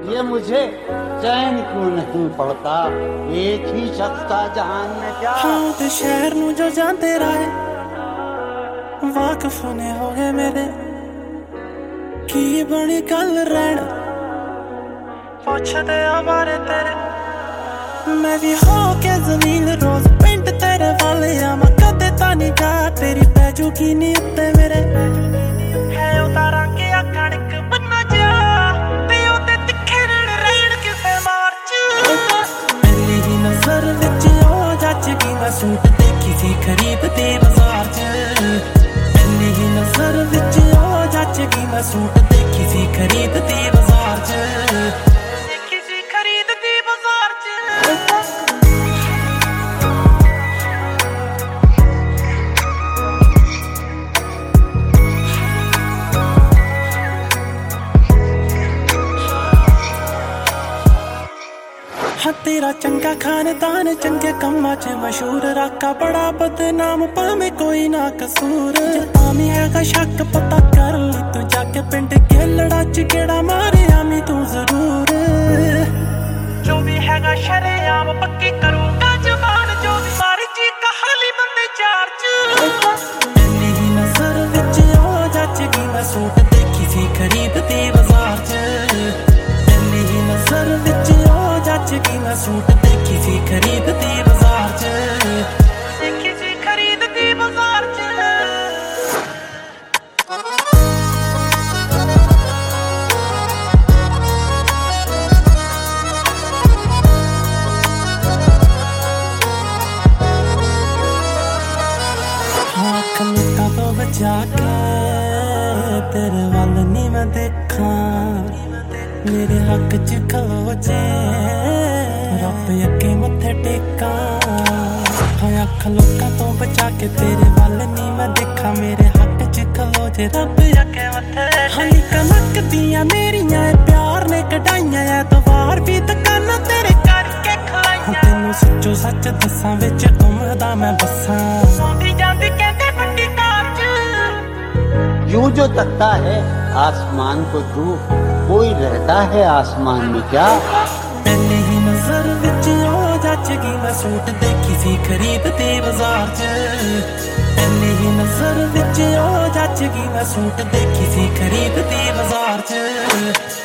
ये मुझे चैन क्यों नहीं पड़ता, एक ही शख्स का जहान में क्या। हाँ ते शहर नू जो जाते राहे वाकफ ने हो गए मेरे की बड़ी गल रहन पुछदे हमारे तेरे मैं भी हो के जलील रोज पिंड तेरे वाले आमा कदे ता नहीं जा तेरी पैजू की नी उत्ते मेरे है उतारा के अखड़क बन्ना जा ते ओते तिखे रहन किसे मार्च पहली ही नजर विच ओ जच की मैं सूट देखी सी खरीदते बाजार च पहली ही नजर विच ओ जच की मैं सूट देखी सी खरीदते बाजार च तेरा चंगा खानदान चंगे कम्मा च मशहूर राका बड़ा बदनाम भावे कोई ना कसूर भावे हैगा शक पता कर ली तू जाके पिंड खेलड़ा च गेड़ा मारे आमी तू जरूर जो भी हैगा शरेआम पक्की करूंगा जबान जो भी मर्जी कहाली बंदे चार च पहली ही नजर विच ओ जच गई मैं सूट देखी सी खरीदते बाजार च पहली ही नजर विच जच की मैं सूट देखी सी खरीदती बाजार च देखी सी खरीदती बाजार च हाँ कलुका तो बचा के तेरे वाल नी मैं देखा मेरे हक च खलो जे रब अगे मत्थे टेका हाँ अख लोकां तो बचा के तेरे वाल नी मैं देखा मेरे हक च खलो जे रब अगे मत्थे हाँ कनक दियां मेरियां प्यार ने कढाइयां ऐतवार भी दुकानां तेरे करके खलाइयां तेनू सच्चो सच दस्सां विच घुमदा मैं बस्सां सौंदी जांदी कहंदे वड्डी कार च यूं जो तकता है आसमान को तू, कोई रहता है आसमान में क्या। पहली ही नजर विच ओ जच गई मैं सूट देखी सी खरीदते बाजार च पहली ही नजर विच ओ जच गई मैं सूट देखी सी खरीदते बाजार च